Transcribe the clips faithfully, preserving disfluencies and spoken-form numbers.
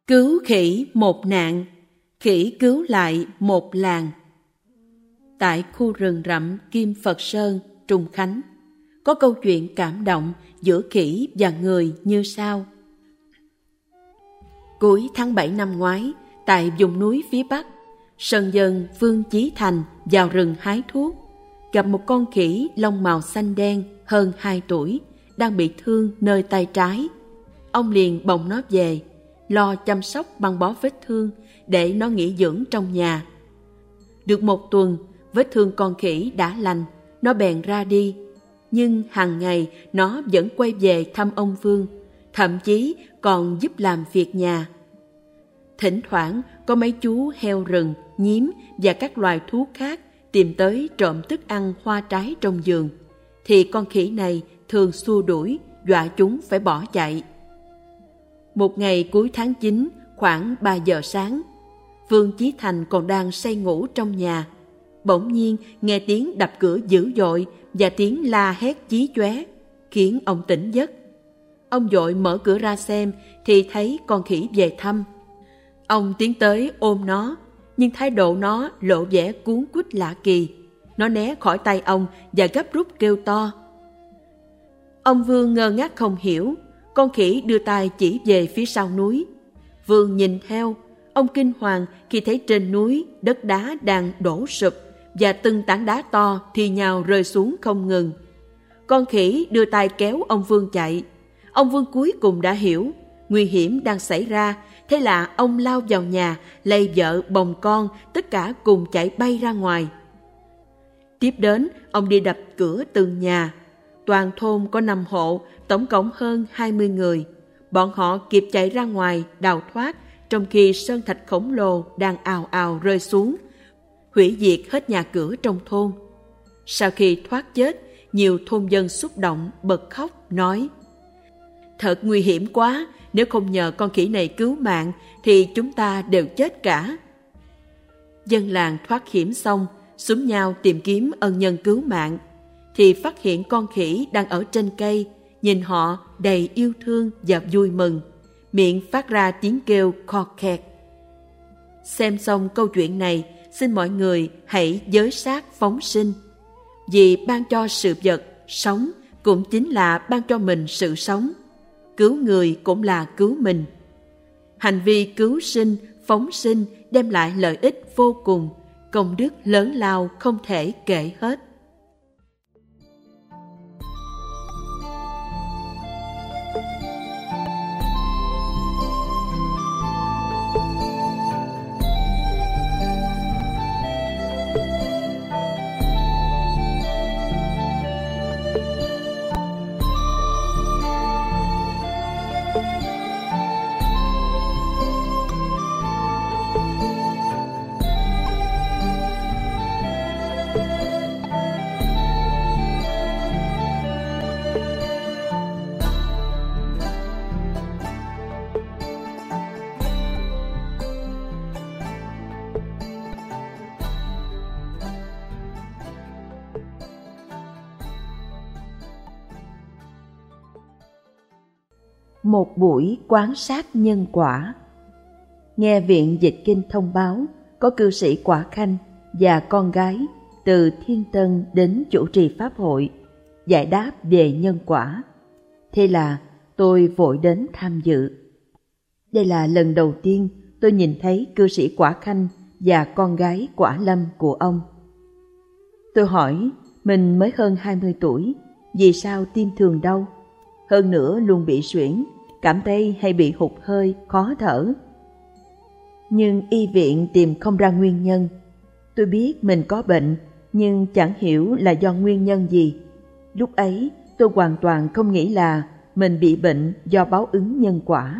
Cứu khỉ một nạn, khỉ cứu lại một làng. Tại khu rừng rậm Kim Phật Sơn, Trùng Khánh, có câu chuyện cảm động giữa khỉ và người như sau. Cuối tháng bảy năm ngoái, tại vùng núi phía Bắc, sơn dân Vương Chí Thành vào rừng hái thuốc, gặp một con khỉ lông màu xanh đen hơn hai tuổi, đang bị thương nơi tay trái. Ông liền bồng nó về, lo chăm sóc băng bó vết thương để nó nghỉ dưỡng trong nhà. Được một tuần, vết thương con khỉ đã lành, nó bèn ra đi. Nhưng hàng ngày nó vẫn quay về thăm ông Vương, thậm chí còn giúp làm việc nhà. Thỉnh thoảng có mấy chú heo rừng, nhím và các loài thú khác tìm tới trộm thức ăn hoa trái trong vườn, thì con khỉ này thường xua đuổi, dọa chúng phải bỏ chạy. Một ngày cuối tháng chín, khoảng ba giờ sáng, Vương Chí Thành còn đang say ngủ trong nhà. Bỗng nhiên nghe tiếng đập cửa dữ dội và tiếng la hét chí chóe, khiến ông tỉnh giấc. Ông vội mở cửa ra xem thì thấy con khỉ về thăm. Ông tiến tới ôm nó, nhưng thái độ nó lộ vẻ cuống quýt lạ kỳ. Nó né khỏi tay ông và gấp rút kêu to. Ông Vương ngơ ngác không hiểu. Con khỉ đưa tay chỉ về phía sau núi. Vương nhìn theo, ông kinh hoàng khi thấy trên núi đất đá đang đổ sụp và từng tảng đá to thì nhào rơi xuống không ngừng. Con khỉ đưa tay kéo ông Vương chạy. Ông Vương cuối cùng đã hiểu nguy hiểm đang xảy ra, thế là ông lao vào nhà, lay vợ bồng con, tất cả cùng chạy bay ra ngoài. Tiếp đến, ông đi đập cửa từng nhà. Toàn thôn có năm hộ, tổng cộng hơn hai mươi người. Bọn họ kịp chạy ra ngoài đào thoát, trong khi sơn thạch khổng lồ đang ào ào rơi xuống, hủy diệt hết nhà cửa trong thôn. Sau khi thoát chết, nhiều thôn dân xúc động bật khóc nói: Thật nguy hiểm quá, nếu không nhờ con khỉ này cứu mạng thì chúng ta đều chết cả. Dân làng thoát hiểm xong, xúm nhau tìm kiếm ân nhân cứu mạng, thì phát hiện con khỉ đang ở trên cây, nhìn họ đầy yêu thương và vui mừng, miệng phát ra tiếng kêu kho kẹt. Xem xong câu chuyện này, xin mọi người hãy giới sát phóng sinh. Vì ban cho sự vật sống cũng chính là ban cho mình sự sống. Cứu người cũng là cứu mình. Hành vi cứu sinh, phóng sinh đem lại lợi ích vô cùng, công đức lớn lao không thể kể hết. Một buổi quan sát nhân quả. Nghe Viện Dịch Kinh thông báo có cư sĩ Quả Khanh và con gái từ Thiên Tân đến chủ trì pháp hội giải đáp về nhân quả. Thế là tôi vội đến tham dự. Đây là lần đầu tiên tôi nhìn thấy cư sĩ Quả Khanh và con gái Quả Lâm của ông. Tôi hỏi mình mới hơn hai mươi tuổi, vì sao tim thường đau? Hơn nữa luôn bị suyễn, cảm thấy hay bị hụt hơi, khó thở. Nhưng y viện tìm không ra nguyên nhân. Tôi biết mình có bệnh, nhưng chẳng hiểu là do nguyên nhân gì. Lúc ấy tôi hoàn toàn không nghĩ là mình bị bệnh do báo ứng nhân quả.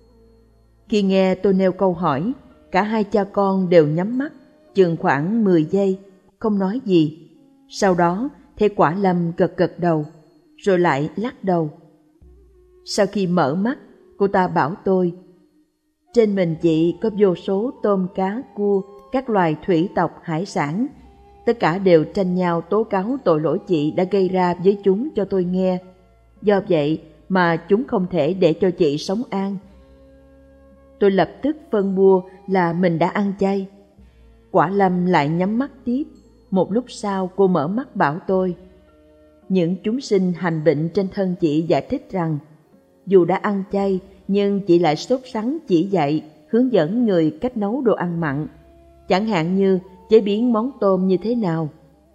Khi nghe tôi nêu câu hỏi, cả hai cha con đều nhắm mắt, chừng khoảng mười giây, không nói gì. Sau đó thấy Quả Lâm gật gật đầu, rồi lại lắc đầu. Sau khi mở mắt, cô ta bảo tôi: trên mình chị có vô số tôm cá cua, các loài thủy tộc hải sản. Tất cả đều tranh nhau tố cáo tội lỗi chị đã gây ra với chúng cho tôi nghe. Do vậy mà chúng không thể để cho chị sống an. tôi lập tức phân bua là mình đã ăn chay. Quả Lâm lại nhắm mắt tiếp. Một lúc sau cô mở mắt bảo tôi: những chúng sinh hành bệnh trên thân chị giải thích rằng dù đã ăn chay nhưng chị lại sốt sắng chỉ dạy, hướng dẫn người cách nấu đồ ăn mặn, chẳng hạn như chế biến món tôm như thế nào.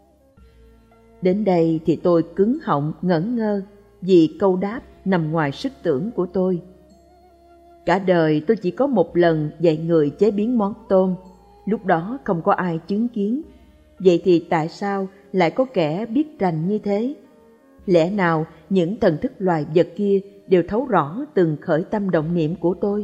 Đến đây thì tôi cứng họng ngẩn ngơ vì câu đáp nằm ngoài sức tưởng của tôi. Cả đời tôi chỉ có một lần dạy người chế biến món tôm, lúc đó không có ai chứng kiến. Vậy thì tại sao lại có kẻ biết rành như thế? Lẽ nào những thần thức loài vật kia đều thấu rõ từng khởi tâm động niệm của tôi?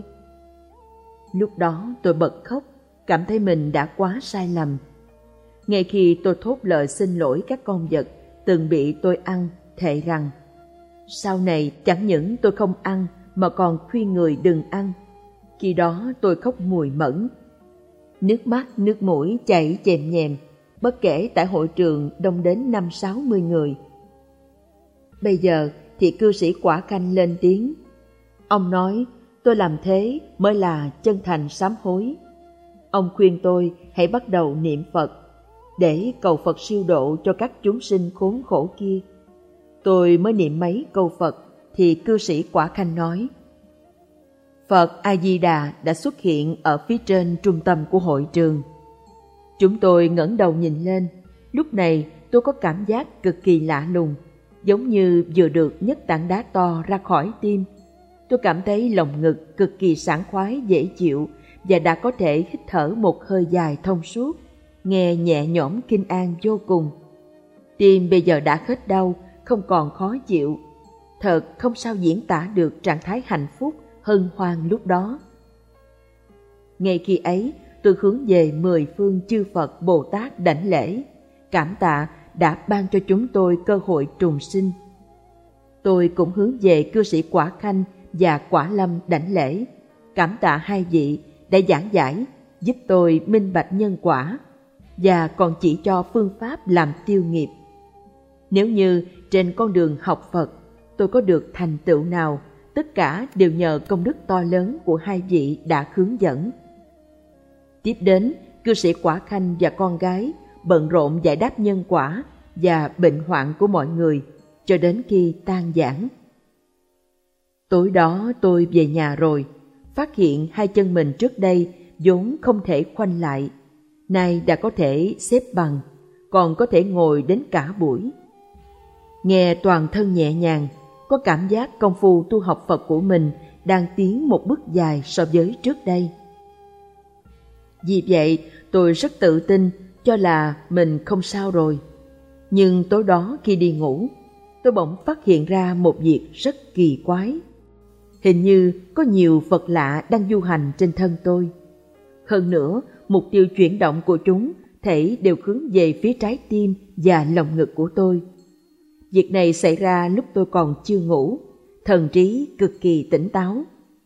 Lúc đó tôi bật khóc, cảm thấy mình đã quá sai lầm. Ngay khi tôi thốt lời xin lỗi các con vật từng bị tôi ăn, thệ rằng sau này chẳng những tôi không ăn mà còn khuyên người đừng ăn. Khi đó tôi khóc mùi mẫn, nước mắt nước mũi chảy chèm nhèm, bất kể tại hội trường đông đến năm sáu mươi người. Bây giờ thì cư sĩ Quả Khanh lên tiếng. Ông nói tôi làm thế mới là chân thành sám hối. Ông khuyên tôi hãy bắt đầu niệm Phật để cầu Phật siêu độ cho các chúng sinh khốn khổ kia. Tôi mới niệm mấy câu Phật thì cư sĩ Quả Khanh nói: Phật A-di-đà đã xuất hiện ở phía trên trung tâm của hội trường. Chúng tôi ngẩng đầu nhìn lên. Lúc này tôi có cảm giác cực kỳ lạ lùng, giống như vừa được nhấc tảng đá to ra khỏi tim. Tôi cảm thấy lòng ngực cực kỳ sảng khoái dễ chịu và đã có thể hít thở một hơi dài thông suốt, nghe nhẹ nhõm kinh an vô cùng. Tim bây giờ đã hết đau, không còn khó chịu. Thật không sao diễn tả được trạng thái hạnh phúc hân hoan lúc đó. Ngay khi ấy, tôi hướng về mười phương chư Phật Bồ Tát đảnh lễ, cảm tạ đã ban cho chúng tôi cơ hội trùng sinh. Tôi cũng hướng về cư sĩ Quả Khanh và Quả Lâm đảnh lễ, cảm tạ hai vị đã giảng giải, giúp tôi minh bạch nhân quả và còn chỉ cho phương pháp làm tiêu nghiệp. Nếu như trên con đường học Phật tôi có được thành tựu nào, tất cả đều nhờ công đức to lớn của hai vị đã hướng dẫn. Tiếp đến, cư sĩ Quả Khanh và con gái bận rộn giải đáp nhân quả và bệnh hoạn của mọi người cho đến khi tan giảng. Tối đó tôi về nhà rồi, phát hiện hai chân mình trước đây vốn không thể khoanh lại, nay đã có thể xếp bằng, còn có thể ngồi đến cả buổi. Nghe toàn thân nhẹ nhàng, có cảm giác công phu tu học Phật của mình đang tiến một bước dài so với trước đây. Vì vậy, tôi rất tự tin cho là mình không sao rồi. Nhưng tối đó khi đi ngủ, tôi bỗng phát hiện ra một việc rất kỳ quái. Hình như có nhiều vật lạ đang du hành trên thân tôi. Hơn nữa, mục tiêu chuyển động của chúng thể đều hướng về phía trái tim và lồng ngực của tôi. Việc này xảy ra lúc tôi còn chưa ngủ, thần trí cực kỳ tỉnh táo.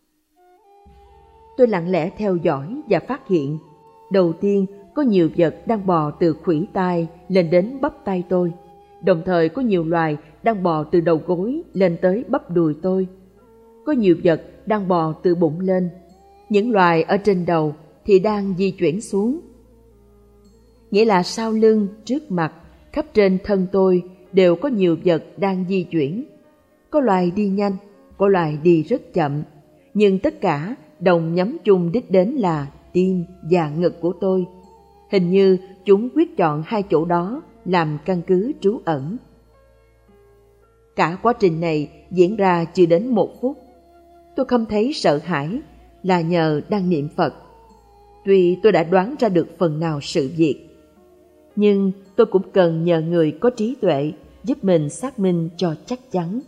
Tôi lặng lẽ theo dõi và phát hiện, đầu tiên có nhiều vật đang bò từ khuỷu tay lên đến bắp tay tôi, đồng thời có nhiều loài đang bò từ đầu gối lên tới bắp đùi tôi. Có nhiều vật đang bò từ bụng lên, những loài ở trên đầu thì đang di chuyển xuống. Nghĩa là sau lưng, trước mặt, khắp trên thân tôi đều có nhiều vật đang di chuyển. Có loài đi nhanh, có loài đi rất chậm, nhưng tất cả đồng nhắm chung đích đến là tim và ngực của tôi. Hình như chúng quyết chọn hai chỗ đó làm căn cứ trú ẩn. Cả quá trình này diễn ra chưa đến một phút. Tôi không thấy sợ hãi là nhờ đang niệm Phật. Tuy tôi đã đoán ra được phần nào sự việc, nhưng tôi cũng cần nhờ người có trí tuệ giúp mình xác minh cho chắc chắn.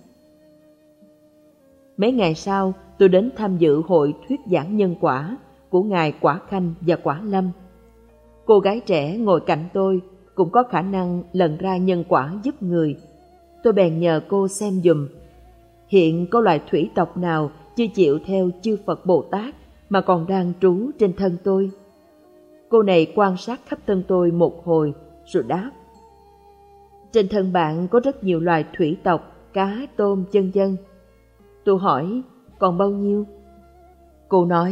Mấy ngày sau, tôi đến tham dự hội thuyết giảng nhân quả của Ngài Quả Khanh và Quả Lâm. Cô gái trẻ ngồi cạnh tôi cũng có khả năng lần ra nhân quả giúp người. Tôi bèn nhờ cô xem giùm. Hiện có loài thủy tộc nào chưa chịu theo chư Phật Bồ Tát mà còn đang trú trên thân tôi? Cô này quan sát khắp thân tôi một hồi rồi đáp: trên thân bạn có rất nhiều loài thủy tộc, cá, tôm, vân vân. Tôi hỏi, còn bao nhiêu? Cô nói,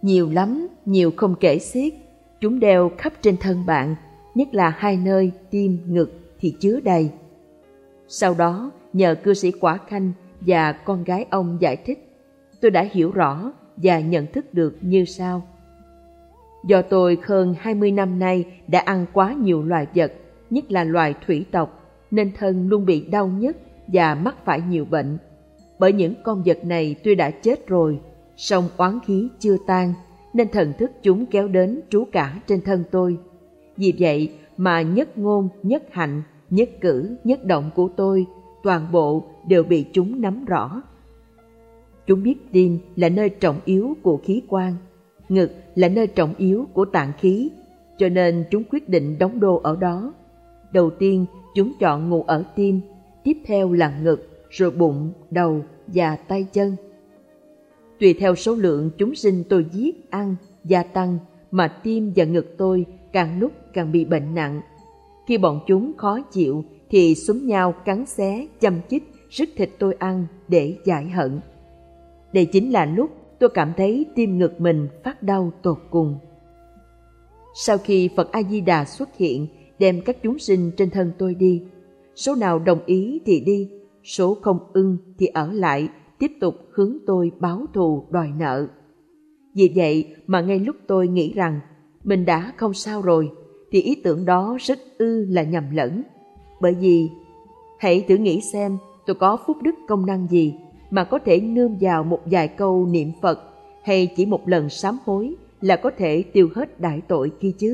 Nhiều lắm, nhiều không kể xiết. Chúng đeo khắp trên thân bạn, nhất là hai nơi tim, ngực thì chứa đầy. Sau đó, nhờ cư sĩ Quả Khanh và con gái ông giải thích, tôi đã hiểu rõ và nhận thức được như sau. Do tôi hơn hai mươi năm nay đã ăn quá nhiều loài vật, nhất là loài thủy tộc, nên thân luôn bị đau nhức và mắc phải nhiều bệnh. Bởi những con vật này tuy đã chết rồi, song oán khí chưa tan, nên thần thức chúng kéo đến trú cả trên thân tôi. Vì vậy mà nhất ngôn, nhất hạnh, nhất cử, nhất động của tôi, toàn bộ đều bị chúng nắm rõ. Chúng biết tim là nơi trọng yếu của khí quan, ngực là nơi trọng yếu của tạng khí, cho nên chúng quyết định đóng đô ở đó. Đầu tiên, chúng chọn ngủ ở tim, tiếp theo là ngực, rồi bụng, đầu và tay chân. Tùy theo số lượng chúng sinh tôi giết, ăn, gia tăng, mà tim và ngực tôi càng lúc càng bị bệnh nặng. Khi bọn chúng khó chịu thì xúm nhau cắn xé, châm chích, rứt thịt tôi ăn để giải hận. Đây chính là lúc tôi cảm thấy tim ngực mình phát đau tột cùng. Sau khi Phật A-di-đà xuất hiện, đem các chúng sinh trên thân tôi đi, số nào đồng ý thì đi, số không ưng thì ở lại, tiếp tục hướng tôi báo thù đòi nợ. Vì vậy mà ngay lúc tôi nghĩ rằng mình đã không sao rồi, thì ý tưởng đó rất ư là nhầm lẫn. Bởi vì hãy thử nghĩ xem, tôi có phúc đức công năng gì mà có thể nương vào một vài câu niệm Phật hay chỉ một lần sám hối là có thể tiêu hết đại tội kia chứ.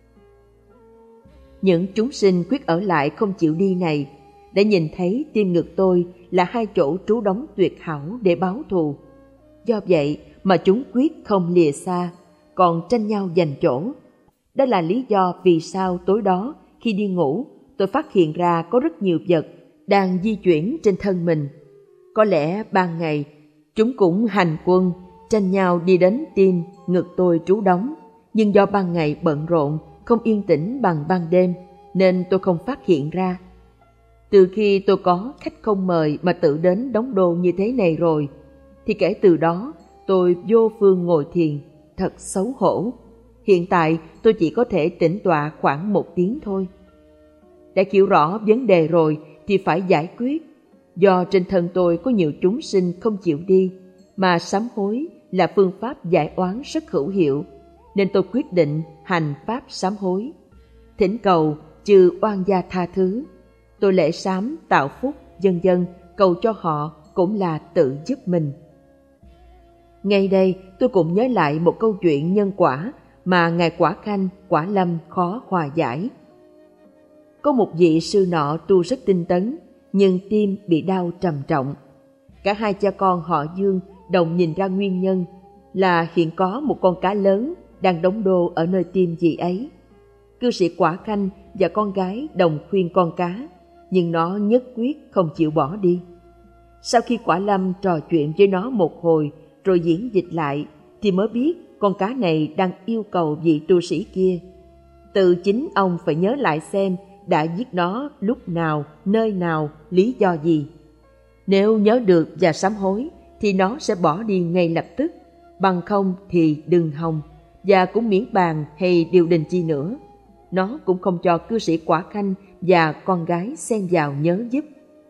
Những chúng sinh quyết ở lại không chịu đi này đã nhìn thấy tim ngực tôi là hai chỗ trú đóng tuyệt hảo để báo thù. Do vậy mà chúng quyết không lìa xa, còn tranh nhau giành chỗ. Đó là lý do vì sao tối đó khi đi ngủ, tôi phát hiện ra có rất nhiều vật đang di chuyển trên thân mình. Có lẽ ban ngày chúng cũng hành quân, tranh nhau đi đến tim, ngực tôi trú đóng. Nhưng do ban ngày bận rộn, không yên tĩnh bằng ban đêm, nên tôi không phát hiện ra. Từ khi tôi có khách không mời mà tự đến đóng đô như thế này rồi, thì kể từ đó tôi vô phương ngồi thiền, thật xấu hổ. Hiện tại tôi chỉ có thể tĩnh tọa khoảng một tiếng thôi. Đã hiểu rõ vấn đề rồi thì phải giải quyết. Do trên thân tôi có nhiều chúng sinh không chịu đi, mà sám hối là phương pháp giải oán rất hữu hiệu, nên tôi quyết định hành pháp sám hối. Thỉnh cầu trừ oan gia tha thứ. Tôi lễ sám tạo phúc, vân vân, cầu cho họ cũng là tự giúp mình. Ngay đây tôi cũng nhớ lại một câu chuyện nhân quả mà Ngài Quả Khanh, Quả Lâm khó hòa giải. Có một vị sư nọ tu rất tinh tấn, nhưng tim bị đau trầm trọng. Cả hai cha con họ Dương đồng nhìn ra nguyên nhân là hiện có một con cá lớn đang đóng đô ở nơi tim vị ấy. Cư sĩ Quả Khanh và con gái đồng khuyên con cá, nhưng nó nhất quyết không chịu bỏ đi. Sau khi Quả Lâm trò chuyện với nó một hồi rồi diễn dịch lại, thì mới biết con cá này đang yêu cầu vị tu sĩ kia. Tự chính ông phải nhớ lại xem đã giết nó lúc nào, nơi nào, lý do gì. Nếu nhớ được và sám hối thì nó sẽ bỏ đi ngay lập tức, bằng không thì đừng hòng, và cũng miễn bàn hay điều đình chi nữa. Nó cũng không cho cư sĩ Quả Khanh và con gái xen vào nhớ giúp.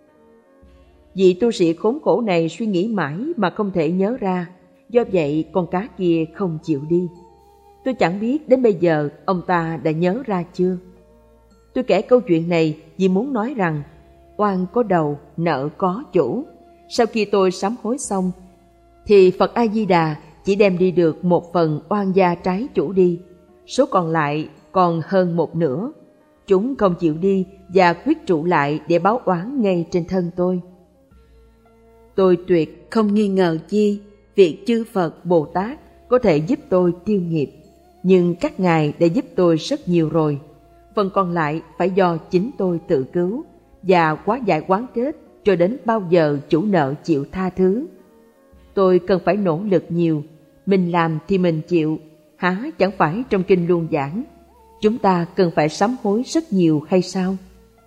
Vị tu sĩ khốn khổ này suy nghĩ mãi mà không thể nhớ ra, do vậy con cá kia không chịu đi. Tôi chẳng biết đến bây giờ ông ta đã nhớ ra chưa. Tôi kể câu chuyện này vì muốn nói rằng oan có đầu, nợ có chủ. Sau khi tôi sám hối xong thì Phật A-di-đà chỉ đem đi được một phần oan gia trái chủ đi, số còn lại còn hơn một nửa. Chúng không chịu đi và quyết trụ lại để báo oán ngay trên thân tôi. Tôi tuyệt không nghi ngờ chi việc chư Phật Bồ Tát có thể giúp tôi tiêu nghiệp, nhưng các ngài đã giúp tôi rất nhiều rồi. Phần còn lại phải do chính tôi tự cứu và hóa giải oán kết cho đến bao giờ chủ nợ chịu tha thứ. Tôi cần phải nỗ lực nhiều, mình làm thì mình chịu, há chẳng phải trong kinh luôn giảng chúng ta cần phải sám hối rất nhiều hay sao?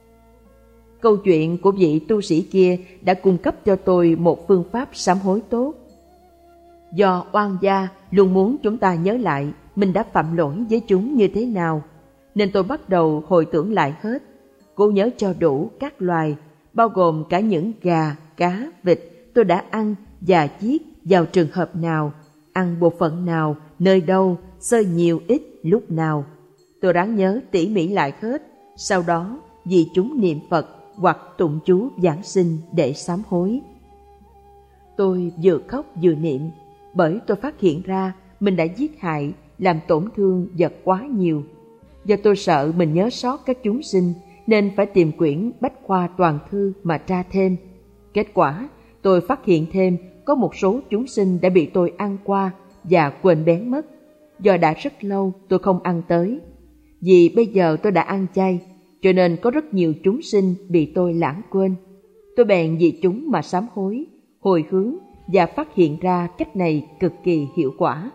Câu chuyện của vị tu sĩ kia đã cung cấp cho tôi một phương pháp sám hối tốt. do oan gia luôn muốn chúng ta nhớ lại mình đã phạm lỗi với chúng như thế nào, nên tôi bắt đầu hồi tưởng lại hết, cố nhớ cho đủ các loài, bao gồm cả những gà, cá, vịt tôi đã ăn và giết vào trường hợp nào, ăn bộ phận nào, nơi đâu, xơi nhiều ít, lúc nào. Tôi ráng nhớ tỉ mỉ lại hết, sau đó vì chúng niệm Phật hoặc tụng chú Giáng sinh để sám hối. Tôi vừa khóc vừa niệm, bởi tôi phát hiện ra mình đã giết hại, làm tổn thương vật quá nhiều. Do tôi sợ mình nhớ sót các chúng sinh, nên phải tìm quyển Bách Khoa Toàn Thư mà tra thêm. Kết quả, tôi phát hiện thêm có một số chúng sinh đã bị tôi ăn qua và quên bén mất, do đã rất lâu tôi không ăn tới. Vì bây giờ tôi đã ăn chay, cho nên có rất nhiều chúng sinh bị tôi lãng quên. Tôi bèn vì chúng mà sám hối, hồi hướng và phát hiện ra cách này cực kỳ hiệu quả.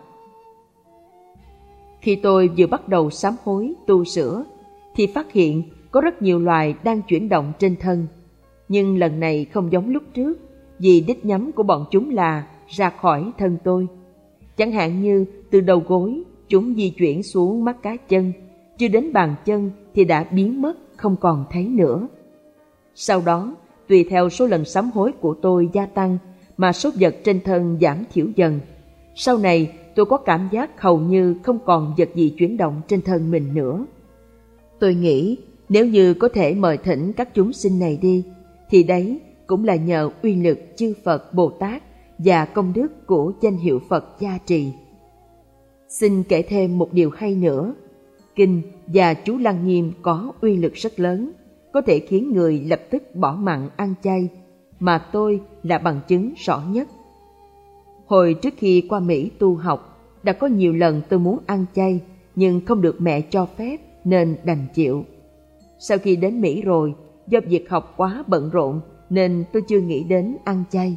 Khi tôi vừa bắt đầu sám hối, tu sửa, thì phát hiện có rất nhiều loài đang chuyển động trên thân. Nhưng lần này không giống lúc trước, vì đích nhắm của bọn chúng là ra khỏi thân tôi. Chẳng hạn như từ đầu gối, chúng di chuyển xuống mắt cá chân, chưa đến bàn chân thì đã biến mất, không còn thấy nữa. Sau đó, tùy theo số lần sám hối của tôi gia tăng, mà số vật trên thân giảm thiểu dần. Sau này, tôi có cảm giác hầu như không còn vật gì chuyển động trên thân mình nữa. Tôi nghĩ nếu như có thể mời thỉnh các chúng sinh này đi, thì đấy cũng là nhờ uy lực chư Phật Bồ Tát và công đức của danh hiệu Phật gia trì. Xin kể thêm một điều hay nữa. Kinh và chú Lăng Nghiêm có uy lực rất lớn, có thể khiến người lập tức bỏ mặn ăn chay, mà tôi là bằng chứng rõ nhất. Hồi trước khi qua Mỹ tu học, đã có nhiều lần tôi muốn ăn chay, nhưng không được mẹ cho phép nên đành chịu. Sau khi đến Mỹ rồi, do việc học quá bận rộn nên tôi chưa nghĩ đến ăn chay.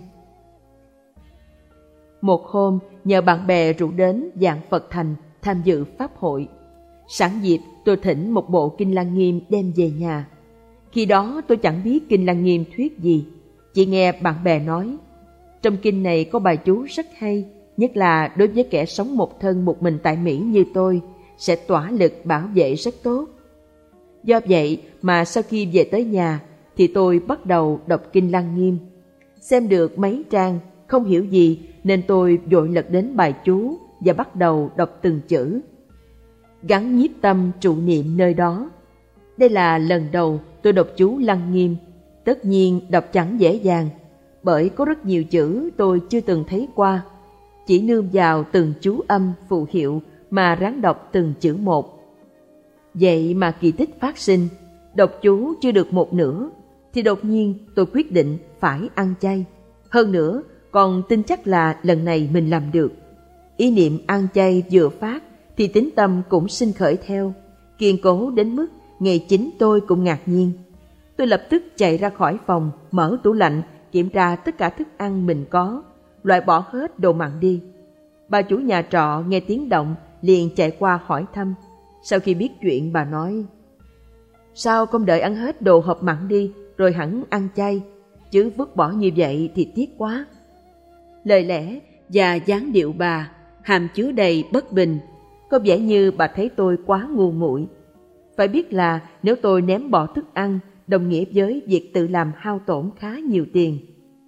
Một hôm, nhờ bạn bè rủ đến Vạn Phật Thành tham dự pháp hội. Sẵn dịp tôi thỉnh một bộ Kinh Lăng Nghiêm đem về nhà. Khi đó tôi chẳng biết Kinh Lăng Nghiêm thuyết gì, chỉ nghe bạn bè nói trong kinh này có bài chú rất hay, nhất là đối với kẻ sống một thân một mình tại Mỹ như tôi, sẽ tỏa lực bảo vệ rất tốt. Do vậy mà sau khi về tới nhà thì tôi bắt đầu đọc Kinh Lăng Nghiêm. Xem được mấy trang, không hiểu gì nên tôi vội lật đến bài chú và bắt đầu đọc từng chữ. Gắn nhiếp tâm trụ niệm nơi đó. Đây là lần đầu tôi đọc chú Lăng Nghiêm. Tất nhiên đọc chẳng dễ dàng, bởi có rất nhiều chữ tôi chưa từng thấy qua. Chỉ nương vào từng chú âm phù hiệu mà ráng đọc từng chữ một. Vậy mà kỳ tích phát sinh, đọc chú chưa được một nửa thì đột nhiên tôi quyết định phải ăn chay. Hơn nữa còn tin chắc là lần này mình làm được. Ý niệm ăn chay vừa phát thì tín tâm cũng sinh khởi theo, kiên cố đến mức ngay chính tôi cũng ngạc nhiên. Tôi lập tức chạy ra khỏi phòng, mở tủ lạnh, kiểm tra tất cả thức ăn mình có, loại bỏ hết đồ mặn đi. Bà chủ nhà trọ nghe tiếng động liền chạy qua hỏi thăm. Sau khi biết chuyện, bà nói: sao không đợi ăn hết đồ hộp mặn đi rồi hẳn ăn chay, chứ vứt bỏ như vậy thì tiếc quá. Lời lẽ và dáng điệu bà hàm chứa đầy bất bình, có vẻ như bà thấy tôi quá ngu muội. Phải biết là nếu tôi ném bỏ thức ăn đồng nghĩa với việc tự làm hao tổn khá nhiều tiền.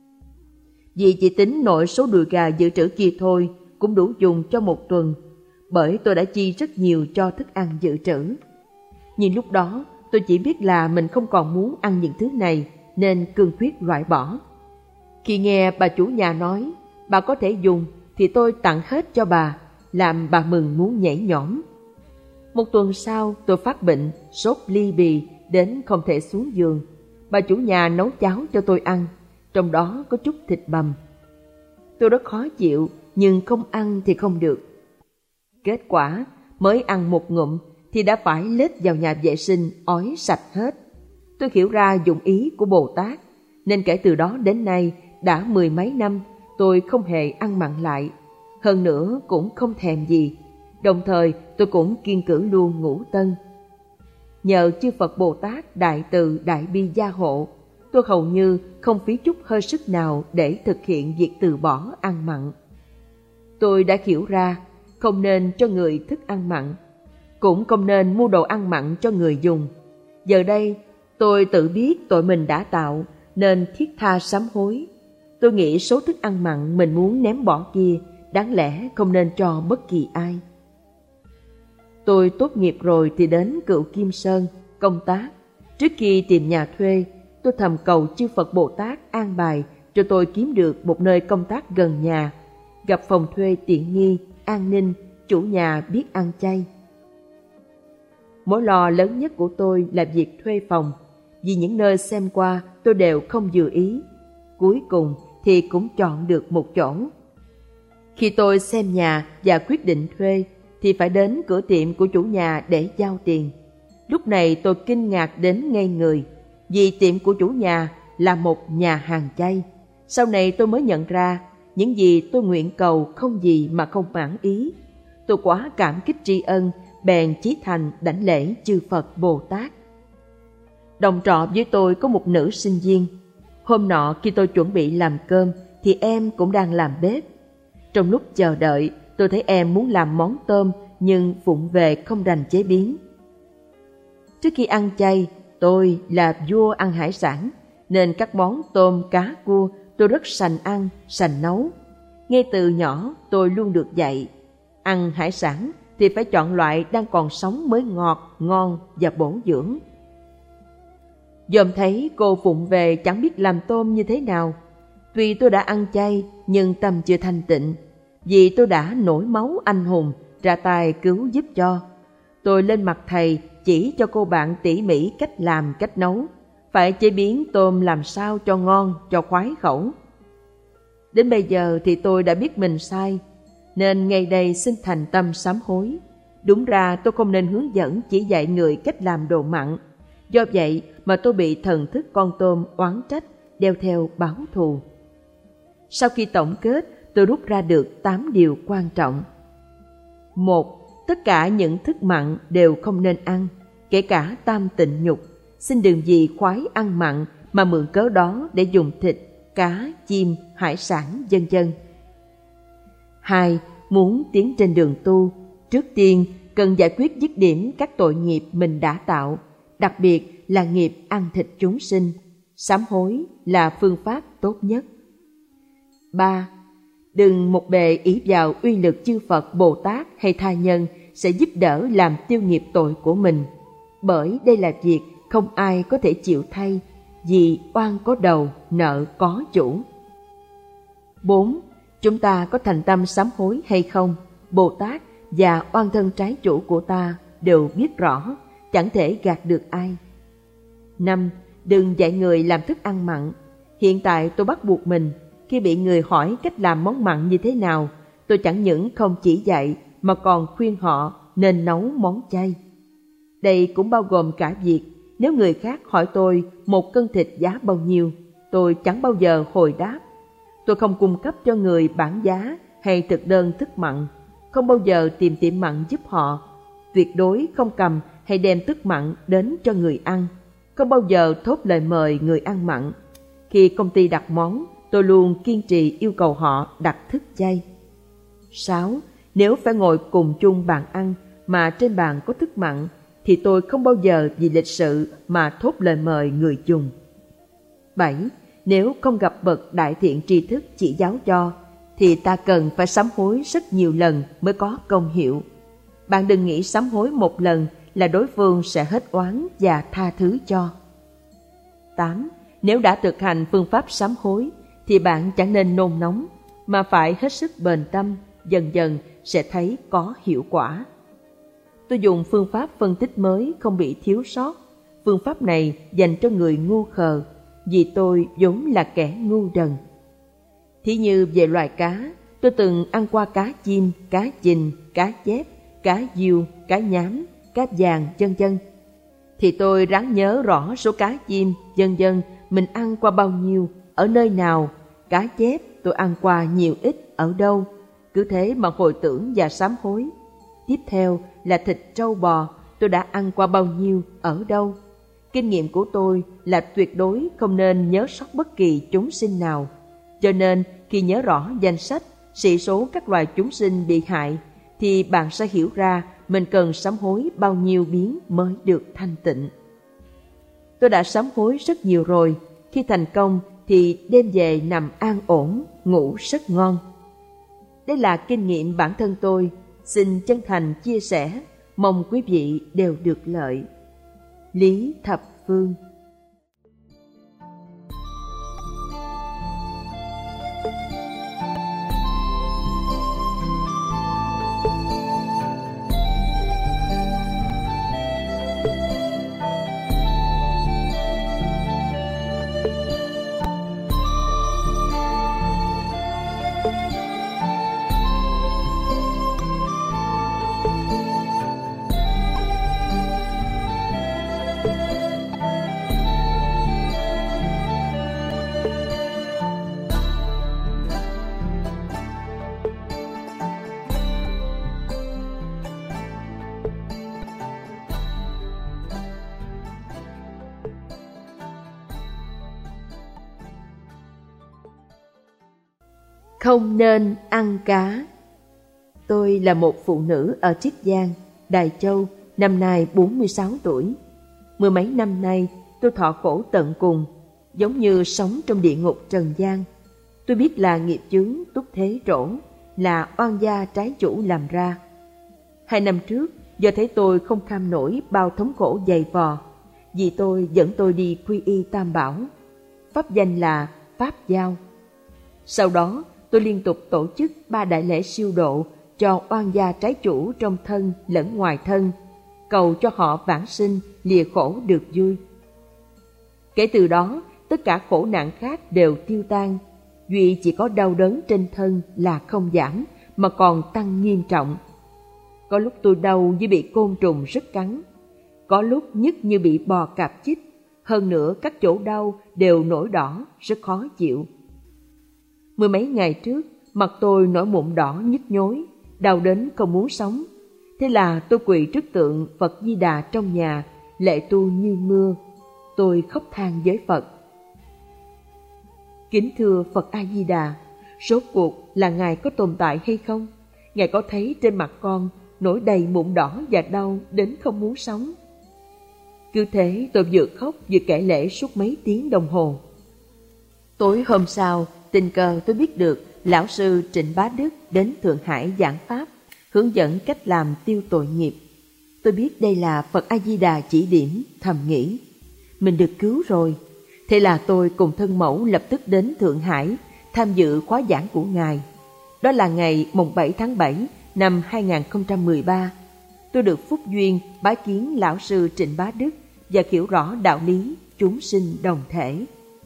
Vì chỉ tính nội số đùi gà dự trữ kia thôi cũng đủ dùng cho một tuần, bởi tôi đã chi rất nhiều cho thức ăn dự trữ. Nhưng lúc đó tôi chỉ biết là mình không còn muốn ăn những thứ này nên cương quyết loại bỏ. Khi nghe bà chủ nhà nói bà có thể dùng thì tôi tặng hết cho bà, làm bà mừng muốn nhảy nhõm. Một tuần sau tôi phát bệnh, sốt ly bì đến không thể xuống giường. Bà chủ nhà nấu cháo cho tôi ăn, trong đó có chút thịt bằm. Tôi rất khó chịu, nhưng không ăn thì không được. Kết quả mới ăn một ngụm thì đã phải lết vào nhà vệ sinh ói sạch hết. Tôi hiểu ra dụng ý của Bồ Tát, nên kể từ đó đến nay đã mười mấy năm tôi không hề ăn mặn lại. Hơn nữa cũng không thèm gì. Đồng thời tôi cũng kiêng cữ luôn ngũ tân. Nhờ chư Phật Bồ Tát đại từ đại bi gia hộ, tôi hầu như không phí chút hơi sức nào để thực hiện việc từ bỏ ăn mặn. Tôi đã hiểu ra không nên cho người thức ăn mặn, cũng không nên mua đồ ăn mặn cho người dùng. Giờ đây tôi tự biết tội mình đã tạo nên thiết tha sám hối. Tôi nghĩ số thức ăn mặn mình muốn ném bỏ kia đáng lẽ không nên cho bất kỳ ai. Tôi tốt nghiệp rồi thì đến Cựu Kim Sơn công tác. Trước khi tìm nhà thuê, tôi thầm cầu chư Phật Bồ Tát an bài cho tôi kiếm được một nơi công tác gần nhà, gặp phòng thuê tiện nghi, an ninh, chủ nhà biết ăn chay. Mối lo lớn nhất của tôi là việc thuê phòng, vì những nơi xem qua tôi đều không vừa ý. Cuối cùng thì cũng chọn được một chỗ. Khi tôi xem nhà và quyết định thuê, thì phải đến cửa tiệm của chủ nhà để giao tiền. Lúc này tôi kinh ngạc đến ngây người, vì tiệm của chủ nhà là một nhà hàng chay. Sau này tôi mới nhận ra, những gì tôi nguyện cầu không gì mà không mãn ý. Tôi quá cảm kích tri ân, bèn chí thành đảnh lễ chư Phật Bồ Tát. Đồng trọ với tôi có một nữ sinh viên. Hôm nọ khi tôi chuẩn bị làm cơm, thì em cũng đang làm bếp. Trong lúc chờ đợi, tôi thấy em muốn làm món tôm, nhưng vụng về không rành chế biến. Trước khi ăn chay, tôi là vua ăn hải sản, nên các món tôm, cá, cua tôi rất sành ăn, sành nấu. Ngay từ nhỏ tôi luôn được dạy, ăn hải sản thì phải chọn loại đang còn sống mới ngọt, ngon và bổ dưỡng. Dòm thấy cô vụng về chẳng biết làm tôm như thế nào. Tuy tôi đã ăn chay, nhưng tâm chưa thanh tịnh, vì tôi đã nổi máu anh hùng, ra tay cứu giúp cho. Tôi lên mặt thầy chỉ cho cô bạn tỉ mỉ cách làm, cách nấu, phải chế biến tôm làm sao cho ngon, cho khoái khẩu. Đến bây giờ thì tôi đã biết mình sai, nên ngày đây xin thành tâm sám hối. Đúng ra tôi không nên hướng dẫn chỉ dạy người cách làm đồ mặn. Do vậy mà tôi bị thần thức con tôm oán trách, đeo theo báo thù. Sau khi tổng kết, tôi rút ra được tám điều quan trọng. Một, tất cả những thức mặn đều không nên ăn, kể cả tam tịnh nhục. Xin đừng vì khoái ăn mặn mà mượn cớ đó để dùng thịt, cá, chim, hải sản, vân vân. Hai, muốn tiến trên đường tu, trước tiên cần giải quyết dứt điểm các tội nghiệp mình đã tạo, đặc biệt là nghiệp ăn thịt chúng sinh. Sám hối là phương pháp tốt nhất. Ba, đừng một bề ý vào uy lực chư Phật, Bồ Tát hay tha nhân sẽ giúp đỡ làm tiêu nghiệp tội của mình, bởi đây là việc không ai có thể chịu thay, vì oan có đầu, nợ có chủ. Bốn, chúng ta có thành tâm sám hối hay không, Bồ Tát và oan thân trái chủ của ta đều biết rõ, chẳng thể gạt được ai. Năm, đừng dạy người làm thức ăn mặn. Hiện tại tôi bắt buộc mình, khi bị người hỏi cách làm món mặn như thế nào, tôi chẳng những không chỉ dạy mà còn khuyên họ nên nấu món chay. Đây cũng bao gồm cả việc nếu người khác hỏi tôi một cân thịt giá bao nhiêu, tôi chẳng bao giờ hồi đáp. Tôi không cung cấp cho người bảng giá hay thực đơn thức mặn, không bao giờ tìm tiệm mặn giúp họ, tuyệt đối không cầm hay đem thức mặn đến cho người ăn, không bao giờ thốt lời mời người ăn mặn. Khi công ty đặt món, tôi luôn kiên trì yêu cầu họ đặt thức chay. Sáu, nếu phải ngồi cùng chung bàn ăn mà trên bàn có thức mặn, thì tôi không bao giờ vì lịch sự mà thốt lời mời người dùng. Bảy, nếu không gặp bậc đại thiện tri thức chỉ giáo cho, thì ta cần phải sám hối rất nhiều lần mới có công hiệu. Bạn đừng nghĩ sám hối một lần là đối phương sẽ hết oán và tha thứ cho. Tám, nếu đã thực hành phương pháp sám hối, thì bạn chẳng nên nôn nóng, mà phải hết sức bền tâm, dần dần sẽ thấy có hiệu quả. Tôi dùng phương pháp phân tích mới không bị thiếu sót. Phương pháp này dành cho người ngu khờ, vì tôi vốn là kẻ ngu đần. Thí như về loài cá, tôi từng ăn qua cá chim, cá chình, cá chép, cá diêu, cá nhám, cá vàng, vân vân. Thì tôi ráng nhớ rõ số cá chim, vân vân mình ăn qua bao nhiêu, ở nơi nào. Cá chép tôi ăn qua nhiều ít, ở đâu. Cứ thế mà hồi tưởng và sám hối. Tiếp theo là thịt trâu bò, tôi đã ăn qua bao nhiêu, ở đâu. Kinh nghiệm của tôi là tuyệt đối không nên nhớ sót bất kỳ chúng sinh nào. Cho nên khi nhớ rõ danh sách sĩ số các loài chúng sinh bị hại, thì bạn sẽ hiểu ra mình cần sám hối bao nhiêu biến mới được thanh tịnh. Tôi đã sám hối rất nhiều rồi, khi thành công thì đêm về nằm an ổn, ngủ rất ngon. Đây là kinh nghiệm bản thân tôi, xin chân thành chia sẻ, mong quý vị đều được lợi. Lý Thập Phương. Không nên ăn cá. Tôi là một phụ nữ ở Chiết Giang, Đài Châu, năm nay bốn mươi sáu tuổi. Mười mấy năm nay, tôi thọ khổ tận cùng, giống như sống trong địa ngục trần gian. Tôi biết là nghiệp chướng túc thế trổ, là oan gia trái chủ làm ra. Hai năm trước, do thấy tôi không kham nổi bao thống khổ dày vò, vì tôi dẫn tôi đi quy y Tam Bảo, pháp danh là Pháp Giao. Sau đó, tôi liên tục tổ chức ba đại lễ siêu độ cho oan gia trái chủ trong thân lẫn ngoài thân, cầu cho họ vãng sinh, lìa khổ được vui. Kể từ đó, tất cả khổ nạn khác đều tiêu tan, duy chỉ có đau đớn trên thân là không giảm, mà còn tăng nghiêm trọng. Có lúc tôi đau như bị côn trùng rứt cắn, có lúc nhức như bị bò cạp chích, hơn nữa các chỗ đau đều nổi đỏ, rất khó chịu. Mười mấy ngày trước, mặt tôi nổi mụn đỏ nhức nhối, đau đến không muốn sống. Thế là tôi quỳ trước tượng Phật Di Đà trong nhà, lệ tu như mưa. Tôi khóc than với Phật. Kính thưa Phật A Di Đà, rốt cuộc là Ngài có tồn tại hay không? Ngài có thấy trên mặt con nổi đầy mụn đỏ và đau đến không muốn sống? Cứ thế tôi vừa khóc vừa kể lễ suốt mấy tiếng đồng hồ. Tối hôm sau, tình cờ tôi biết được Lão sư Trịnh Bá Đức đến Thượng Hải giảng pháp, hướng dẫn cách làm tiêu tội nghiệp. Tôi biết đây là Phật A Di Đà chỉ điểm, thầm nghĩ mình được cứu rồi. Thế là tôi cùng thân mẫu lập tức đến Thượng Hải tham dự khóa giảng của Ngài. Đó là ngày mùng bảy tháng bảy năm hai nghìn không trăm mười ba. Tôi được phúc duyên bái kiến Lão sư Trịnh Bá Đức và hiểu rõ đạo lý chúng sinh đồng thể.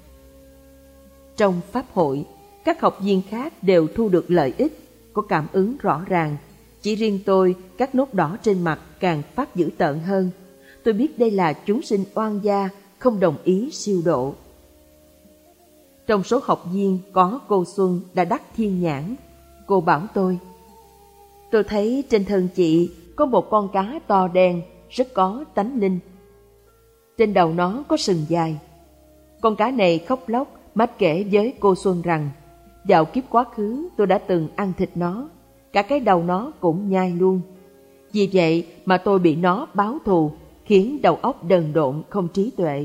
Trong pháp hội, các học viên khác đều thu được lợi ích, có cảm ứng rõ ràng. Chỉ riêng tôi, các nốt đỏ trên mặt càng phát dữ tợn hơn. Tôi biết đây là chúng sinh oan gia, không đồng ý siêu độ. Trong số học viên có cô Xuân đã đắc thiên nhãn. Cô bảo tôi, tôi thấy trên thân chị có một con cá to đen, rất có tánh linh. Trên đầu nó có sừng dài. Con cá này khóc lóc, mách kể với cô Xuân rằng vào kiếp quá khứ tôi đã từng ăn thịt nó, cả cái đầu nó cũng nhai luôn. Vì vậy mà tôi bị nó báo thù, khiến đầu óc đần độn không trí tuệ.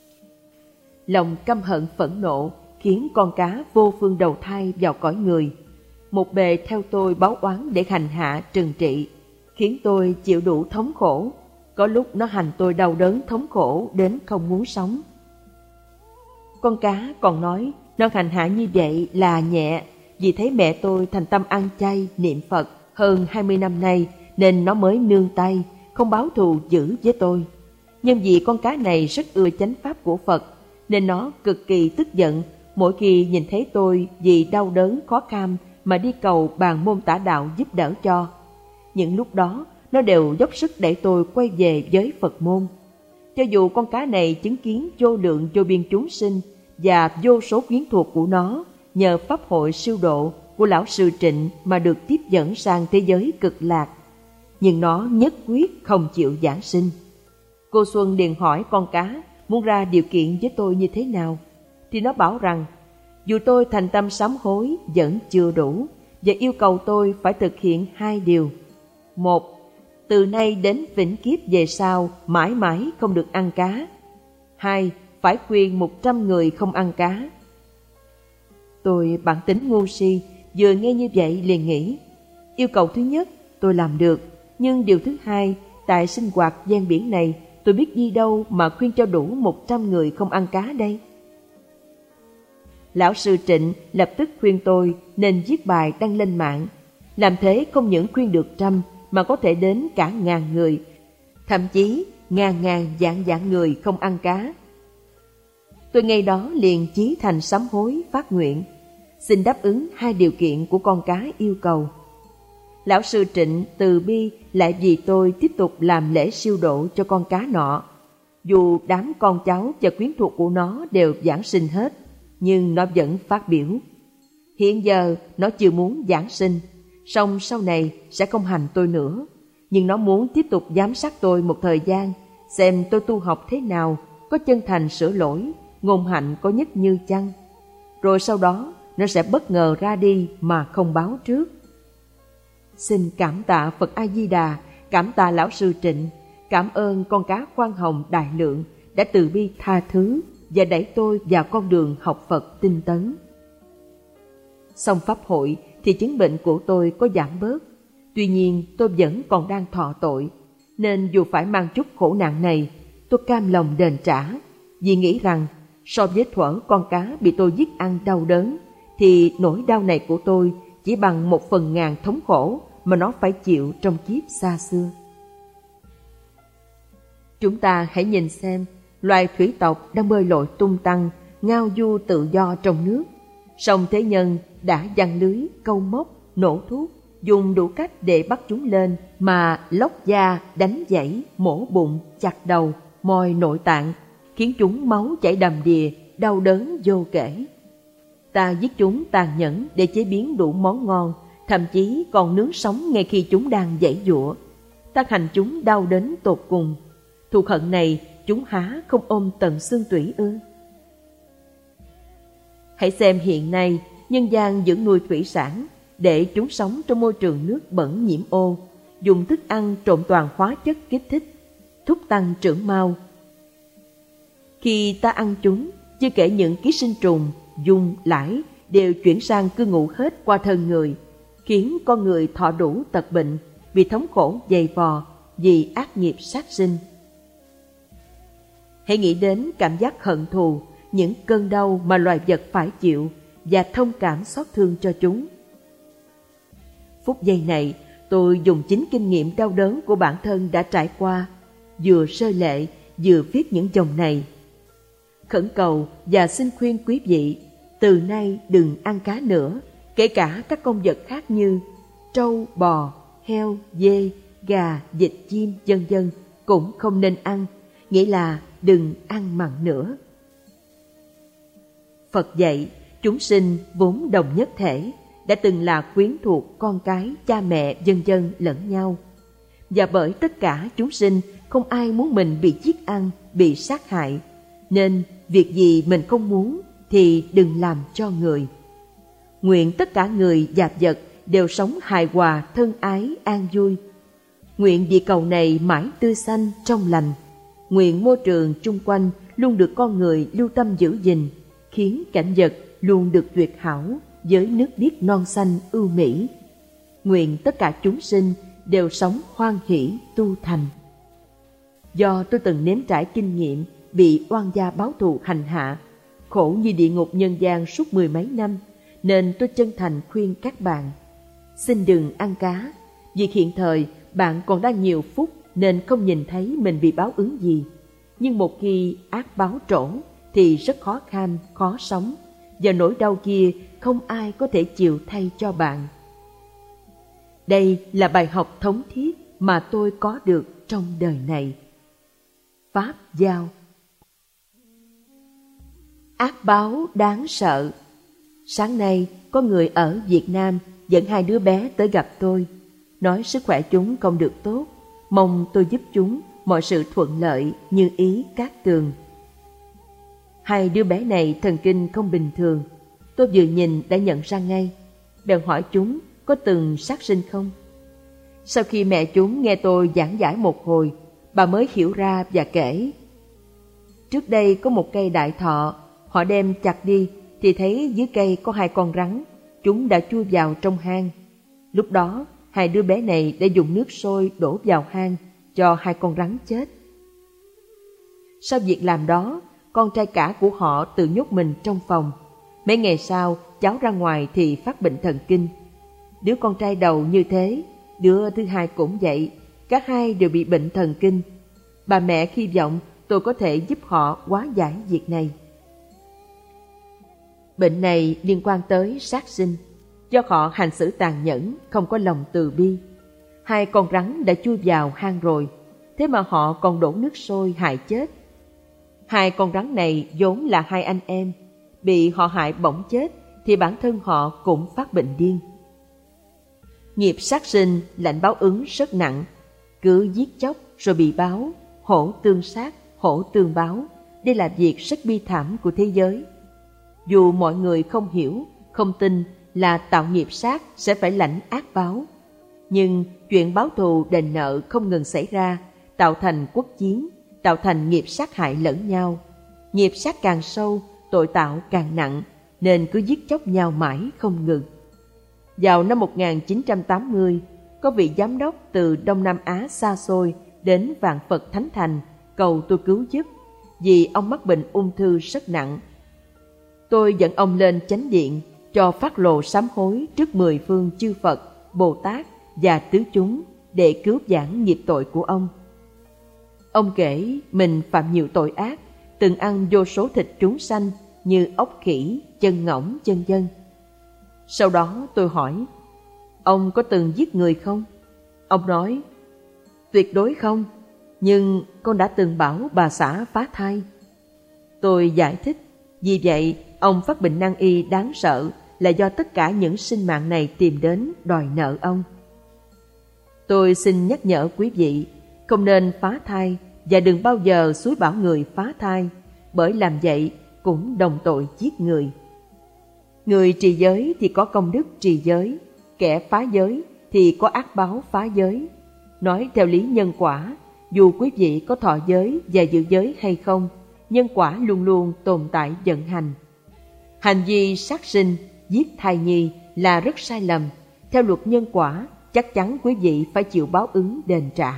Lòng căm hận phẫn nộ khiến con cá vô phương đầu thai vào cõi người. Một bề theo tôi báo oán để hành hạ trừng trị, khiến tôi chịu đủ thống khổ. Có lúc nó hành tôi đau đớn thống khổ đến không muốn sống. Con cá còn nói nó hành hạ như vậy là nhẹ, vì thấy mẹ tôi thành tâm ăn chay niệm Phật hơn hai mươi năm nay nên nó mới nương tay, không báo thù dữ với tôi. Nhưng vì con cá này rất ưa chánh pháp của Phật nên nó cực kỳ tức giận mỗi khi nhìn thấy tôi vì đau đớn khó kham mà đi cầu bàn môn tả đạo giúp đỡ cho. Những lúc đó nó đều dốc sức để tôi quay về với Phật môn. Cho dù con cá này chứng kiến vô lượng vô biên chúng sinh và vô số quyến thuộc của nó nhờ pháp hội siêu độ của Lão sư Trịnh mà được tiếp dẫn sang thế giới cực lạc, nhưng nó nhất quyết không chịu giảng sinh. Cô Xuân liền hỏi con cá muốn ra điều kiện với tôi như thế nào, thì nó bảo rằng dù tôi thành tâm sám hối vẫn chưa đủ, và yêu cầu tôi phải thực hiện hai điều. Một, từ nay đến vĩnh kiếp về sau mãi mãi không được ăn cá. Hai, phải khuyên một trăm người không ăn cá. Tôi bản tính ngu si, vừa nghe như vậy liền nghĩ, yêu cầu thứ nhất tôi làm được, nhưng điều thứ hai, tại sinh hoạt ven biển này, tôi biết đi đâu mà khuyên cho đủ một trăm người không ăn cá đây. Lão sư Trịnh lập tức khuyên tôi nên viết bài đăng lên mạng. Làm thế không những khuyên được trăm mà có thể đến cả ngàn người, thậm chí ngàn ngàn vạn vạn người không ăn cá. Tôi ngay đó liền chí thành sám hối phát nguyện, xin đáp ứng hai điều kiện của con cá yêu cầu. Lão sư Trịnh từ bi lại vì tôi tiếp tục làm lễ siêu độ cho con cá nọ. Dù đám con cháu và quyến thuộc của nó đều giảng sinh hết, nhưng nó vẫn phát biểu. Hiện giờ nó chưa muốn giảng sinh, song sau này sẽ không hành tôi nữa. Nhưng nó muốn tiếp tục giám sát tôi một thời gian, xem tôi tu học thế nào, có chân thành sửa lỗi, ngôn hạnh có nhất như chăng. Rồi sau đó nó sẽ bất ngờ ra đi mà không báo trước. Xin cảm tạ Phật A-di-đà, cảm tạ Lão sư Trịnh, cảm ơn con cá khoan hồng đại lượng đã từ bi tha thứ và đẩy tôi vào con đường học Phật tinh tấn. Xong pháp hội thì chứng bệnh của tôi có giảm bớt. Tuy nhiên tôi vẫn còn đang thọ tội, nên dù phải mang chút khổ nạn này, tôi cam lòng đền trả, vì nghĩ rằng so với thuở con cá bị tôi giết ăn đau đớn, thì nỗi đau này của tôi chỉ bằng một phần ngàn thống khổ mà nó phải chịu trong kiếp xa xưa. Chúng ta hãy nhìn xem, loài thủy tộc đang bơi lội tung tăng, ngao du tự do trong nước. Song thế nhân đã giăng lưới, câu móc, nổ thuốc, dùng đủ cách để bắt chúng lên mà lóc da, đánh giãy, mổ bụng, chặt đầu, moi nội tạng, khiến chúng máu chảy đầm đìa, đau đớn vô kể. Ta giết chúng tàn nhẫn để chế biến đủ món ngon, thậm chí còn nướng sống ngay khi chúng đang giãy giụa. Ta hành chúng đau đến tột cùng. Thù hận này chúng há không ôm tận xương tủy ư? Hãy xem hiện nay nhân gian dưỡng nuôi thủy sản để chúng sống trong môi trường nước bẩn nhiễm ô, dùng thức ăn trộn toàn hóa chất kích thích, thúc tăng trưởng mau. Khi ta ăn chúng, chưa kể những ký sinh trùng, giun, lãi đều chuyển sang cư ngụ hết qua thân người, khiến con người thọ đủ tật bệnh vì thống khổ dày vò, vì ác nghiệp sát sinh. Hãy nghĩ đến cảm giác hận thù, những cơn đau mà loài vật phải chịu và thông cảm xót thương cho chúng. Phút giây này, tôi dùng chính kinh nghiệm đau đớn của bản thân đã trải qua, vừa rơi lệ, vừa viết những dòng này. Khẩn cầu và xin khuyên quý vị, từ nay đừng ăn cá nữa, kể cả các con vật khác như trâu, bò, heo, dê, gà, vịt, chim, vân vân cũng không nên ăn, nghĩa là đừng ăn mặn nữa. Phật dạy, chúng sinh vốn đồng nhất thể, đã từng là quyến thuộc, con cái, cha mẹ, vân vân lẫn nhau. Và bởi tất cả chúng sinh không ai muốn mình bị giết ăn, bị sát hại, nên việc gì mình không muốn thì đừng làm cho người. Nguyện tất cả người và vật đều sống hài hòa, thân ái, an vui. Nguyện địa cầu này mãi tươi xanh, trong lành. Nguyện môi trường chung quanh luôn được con người lưu tâm giữ gìn, khiến cảnh vật luôn được tuyệt hảo với nước biếc non xanh ưu mỹ. Nguyện tất cả chúng sinh đều sống hoan hỷ tu thành. Do tôi từng nếm trải kinh nghiệm bị oan gia báo thù hành hạ, khổ như địa ngục nhân gian suốt mười mấy năm, nên tôi chân thành khuyên các bạn, xin đừng ăn cá, vì hiện thời bạn còn đang nhiều phúc nên không nhìn thấy mình bị báo ứng gì. Nhưng một khi ác báo trổ thì rất khó khăn, khó sống, và nỗi đau kia không ai có thể chịu thay cho bạn. Đây là bài học thống thiết mà tôi có được trong đời này. Pháp Giao. Ác báo đáng sợ. Sáng nay có người ở Việt Nam dẫn hai đứa bé tới gặp tôi, nói sức khỏe chúng không được tốt, mong tôi giúp chúng mọi sự thuận lợi như ý Cát Tường. Hai đứa bé này thần kinh không bình thường, tôi vừa nhìn đã nhận ra ngay. Bèn hỏi chúng có từng sát sinh không? Sau khi mẹ chúng nghe tôi giảng giải một hồi, bà mới hiểu ra và kể. Trước đây có một cây đại thọ, họ đem chặt đi thì thấy dưới cây có hai con rắn, chúng đã chui vào trong hang. Lúc đó, hai đứa bé này đã dùng nước sôi đổ vào hang cho hai con rắn chết. Sau việc làm đó, con trai cả của họ tự nhốt mình trong phòng. Mấy ngày sau, cháu ra ngoài thì phát bệnh thần kinh. Đứa con trai đầu như thế, đứa thứ hai cũng vậy, cả hai đều bị bệnh thần kinh. Bà mẹ hy vọng tôi có thể giúp họ hóa giải việc này. Bệnh này liên quan tới sát sinh, do họ hành xử tàn nhẫn, không có lòng từ bi. Hai con rắn đã chui vào hang rồi, thế mà họ còn đổ nước sôi hại chết. Hai con rắn này vốn là hai anh em, bị họ hại bỏng chết thì bản thân họ cũng phát bệnh điên. Nghiệp sát sinh lãnh báo ứng rất nặng, cứ giết chóc rồi bị báo, hổ tương sát, hổ tương báo. Đây là việc rất bi thảm của thế giới. Dù mọi người không hiểu, không tin là tạo nghiệp sát sẽ phải lãnh ác báo, nhưng chuyện báo thù đền nợ không ngừng xảy ra, tạo thành quốc chiến, tạo thành nghiệp sát hại lẫn nhau. Nghiệp sát càng sâu, tội tạo càng nặng, nên cứ giết chóc nhau mãi không ngừng. Vào năm một nghìn chín trăm tám mươi, có vị giám đốc từ Đông Nam Á xa xôi đến Vạn Phật Thánh Thành cầu tôi cứu giúp, vì ông mắc bệnh ung thư rất nặng. Tôi dẫn ông lên chánh điện cho phát lộ sám hối trước mười phương chư Phật, Bồ Tát và tứ chúng để cứu vãn nghiệp tội của ông. Ông kể mình phạm nhiều tội ác, từng ăn vô số thịt chúng sanh như ốc khỉ, chân ngỗng, vân vân. Sau đó tôi hỏi, ông có từng giết người không? Ông nói, tuyệt đối không, nhưng con đã từng bảo bà xã phá thai. Tôi giải thích, vì vậy ông phát bệnh nan y đáng sợ là do tất cả những sinh mạng này tìm đến đòi nợ ông. Tôi xin nhắc nhở quý vị, không nên phá thai và đừng bao giờ xúi bảo người phá thai, bởi làm vậy cũng đồng tội giết người. Người trì giới thì có công đức trì giới, kẻ phá giới thì có ác báo phá giới. Nói theo lý nhân quả, dù quý vị có thọ giới và giữ giới hay không, nhân quả luôn luôn tồn tại vận hành. Hành vi sát sinh, giết thai nhi là rất sai lầm. Theo luật nhân quả, chắc chắn quý vị phải chịu báo ứng đền trả.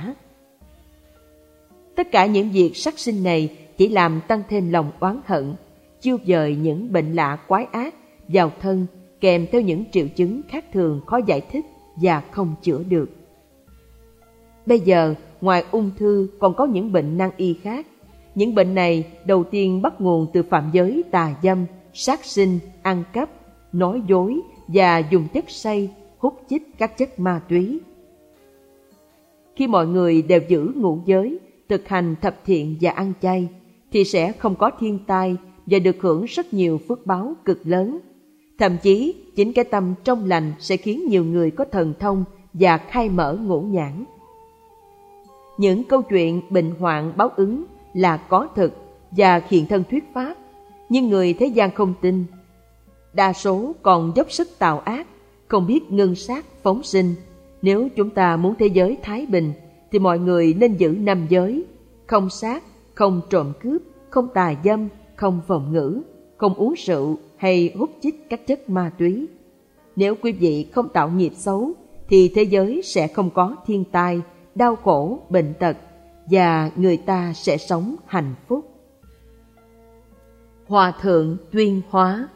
Tất cả những việc sát sinh này chỉ làm tăng thêm lòng oán hận, chiêu dời những bệnh lạ quái ác vào thân, kèm theo những triệu chứng khác thường khó giải thích và không chữa được. Bây giờ, ngoài ung thư còn có những bệnh nan y khác. Những bệnh này đầu tiên bắt nguồn từ phạm giới tà dâm, sát sinh, ăn cắp, nói dối và dùng chất say, hút chích các chất ma túy. Khi mọi người đều giữ ngũ giới, thực hành thập thiện và ăn chay, thì sẽ không có thiên tai và được hưởng rất nhiều phước báo cực lớn. Thậm chí, chính cái tâm trong lành sẽ khiến nhiều người có thần thông và khai mở ngũ nhãn. Những câu chuyện bệnh hoạn báo ứng là có thực và hiện thân thuyết pháp, nhưng người thế gian không tin. Đa số còn dốc sức tạo ác, không biết ngưng sát phóng sinh. Nếu chúng ta muốn thế giới thái bình, thì mọi người nên giữ năm giới: không sát, không trộm cướp, không tà dâm, không vọng ngữ, không uống rượu hay hút chích các chất ma túy. Nếu quý vị không tạo nghiệp xấu, thì thế giới sẽ không có thiên tai, đau khổ, bệnh tật, và người ta sẽ sống hạnh phúc. Hòa thượng Tuyên Hóa.